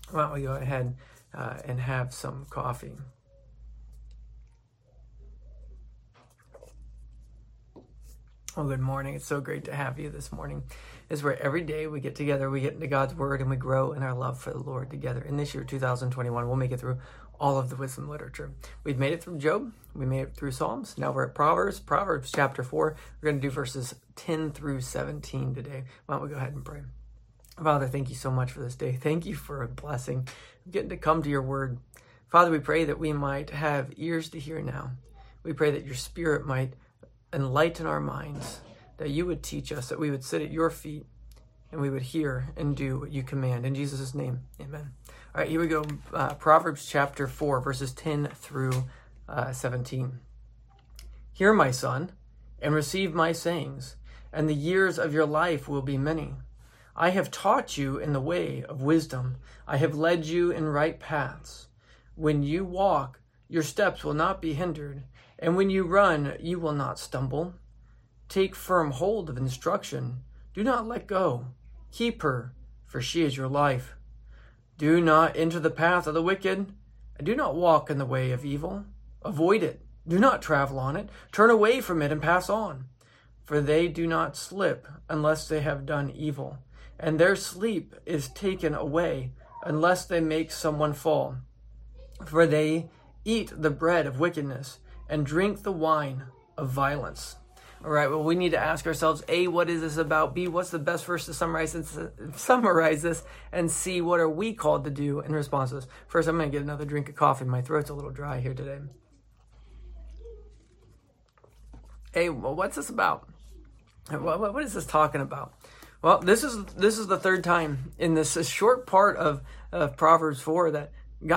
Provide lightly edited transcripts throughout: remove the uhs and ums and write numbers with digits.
Why don't we go ahead and have some coffee? Well, good morning. It's so great to have you this morning. It's where every day we get together, we get into God's Word, and we grow in our love for the Lord together. In this year, 2021, we'll make it through all of the wisdom literature. We've made it through Job. We made it through Psalms. Now we're at Proverbs. Proverbs chapter 4. We're going to do verses 10 through 17 today. Why don't we go ahead and pray? Father, thank you so much for this day. Thank you for a blessing, getting to come to your Word. Father, we pray that we might have ears to hear now. We pray that your Spirit might enlighten our minds, that you would teach us, that we would sit at your feet, and we would hear and do what you command. In Jesus' name, amen. All right, here we go. Proverbs chapter 4, verses 10 through 17. Hear, my son, and receive my sayings, and the years of your life will be many. I have taught you in the way of wisdom. I have led you in right paths. When you walk, your steps will not be hindered, and when you run, you will not stumble. Take firm hold of instruction. Do not let go. Keep her, for she is your life. Do not enter the path of the wicked, and do not walk in the way of evil. Avoid it. Do not travel on it. Turn away from it and pass on. For they do not slip unless they have done evil, and their sleep is taken away unless they make someone fall. For they eat the bread of wickedness and drink the wine of violence. All right, well, we need to ask ourselves, A, what is this about? B, what's the best verse to summarize this? And C, what are we called to do in response to this? First, I'm going to get another drink of coffee. My throat's a little dry here today. Hey, well, what's this about? What is this talking about? Well, this is the third time in this short part of Proverbs 4 that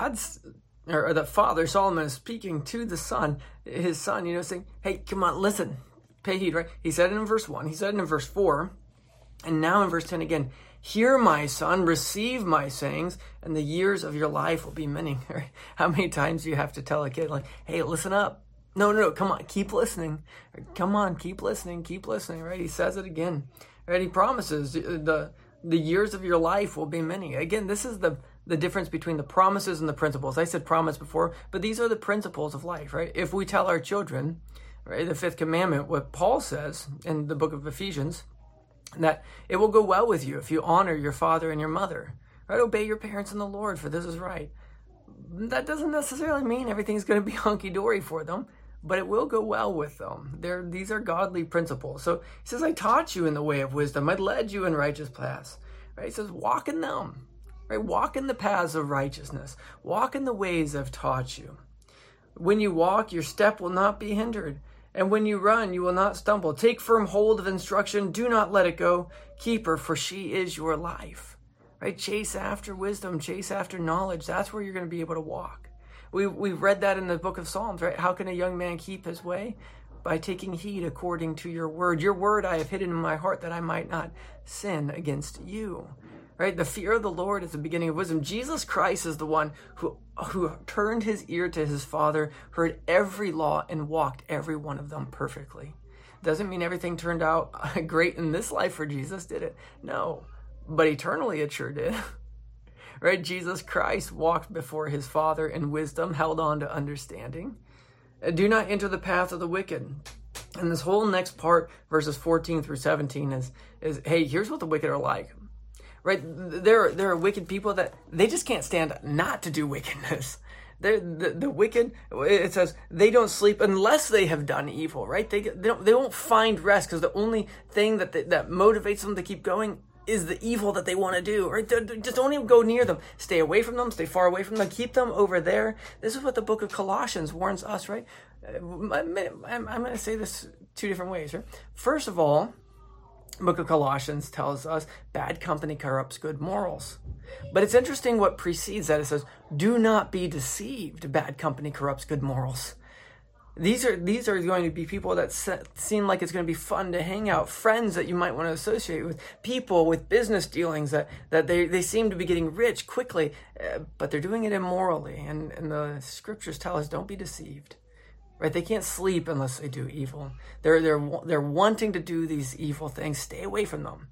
the Father, Solomon, is speaking to his son, saying, hey, come on, listen, pay heed, right? He said it in verse 1, he said it in verse 4, and now in verse 10 again, hear, my son, receive my sayings, and the years of your life will be many. Right? How many times do you have to tell a kid, like, hey, listen up. No, come on, keep listening. Come on, keep listening, right? He says it again, right? He promises the years of your life will be many. Again, this is the difference between the promises and the principles. I said promise before, but these are the principles of life, right? If we tell our children, right, the fifth commandment, what Paul says in the book of Ephesians, that it will go well with you if you honor your father and your mother, right? Obey your parents in the Lord, for this is right. That doesn't necessarily mean everything's going to be hunky-dory for them, but it will go well with them. These are godly principles. So he says, I taught you in the way of wisdom. I led you in righteous paths, right? He says, walk in them. Right? Walk in the paths of righteousness. Walk in the ways I've taught you. When you walk, your step will not be hindered. And when you run, you will not stumble. Take firm hold of instruction. Do not let it go. Keep her, for she is your life. Right? Chase after wisdom. Chase after knowledge. That's where you're going to be able to walk. We've read that in the book of Psalms, right? How can a young man keep his way? By taking heed according to your word. Your word I have hidden in my heart that I might not sin against you. Right? The fear of the Lord is the beginning of wisdom. Jesus Christ is the one who turned his ear to his Father, heard every law, and walked every one of them perfectly. Doesn't mean everything turned out great in this life for Jesus, did it? No. But eternally it sure did. Right? Jesus Christ walked before his Father in wisdom, held on to understanding. Do not enter the path of the wicked. And this whole next part, verses 14 through 17, is hey, here's what the wicked are like. Right? There are wicked people that they just can't stand not to do wickedness. The wicked, it says, they don't sleep unless they have done evil, right? They don't find rest because the only thing that motivates them to keep going is the evil that they want to do, right? Just don't even go near them. Stay away from them. Stay far away from them. Keep them over there. This is what the book of Colossians warns us, right? I'm going to say this two different ways, right? First of all, the book of Colossians tells us bad company corrupts good morals. But it's interesting what precedes that. It says, do not be deceived. Bad company corrupts good morals. These are going to be people that seem like it's going to be fun to hang out, friends that you might want to associate with, people with business dealings that they seem to be getting rich quickly, but they're doing it immorally. And the scriptures tell us, don't be deceived. Right? They can't sleep unless they do evil. They're wanting to do these evil things. Stay away from them.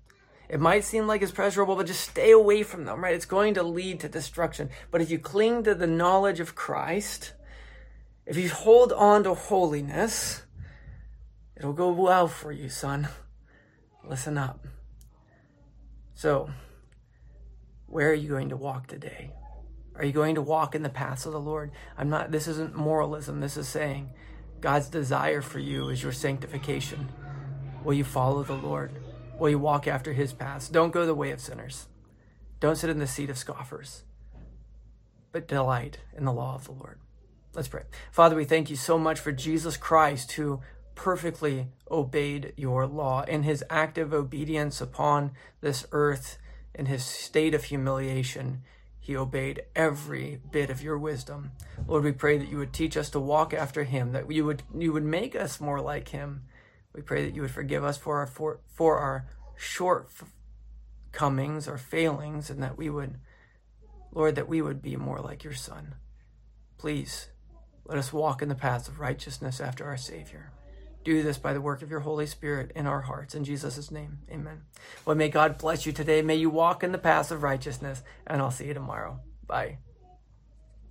It might seem like it's pleasurable, but just stay away from them, right? It's going to lead to destruction. But if you cling to the knowledge of Christ, if you hold on to holiness, it'll go well for you, son. Listen up. So, where are you going to walk today? Are you going to walk in the paths of the Lord? This isn't moralism. This is saying God's desire for you is your sanctification. Will you follow the Lord? Will you walk after his paths? Don't go the way of sinners. Don't sit in the seat of scoffers, but delight in the law of the Lord. Let's pray. Father, we thank you so much for Jesus Christ, who perfectly obeyed your law in his active obedience upon this earth, in his state of humiliation. He obeyed every bit of your wisdom. Lord, we pray that you would teach us to walk after him, that you would make us more like him. We pray that you would forgive us for our shortcomings or failings, and that we would, Lord, that we would be more like your Son. Please, let us walk in the paths of righteousness after our Savior. Do this by the work of your Holy Spirit in our hearts. In Jesus' name, amen. Well, may God bless you today. May you walk in the paths of righteousness, and I'll see you tomorrow. Bye.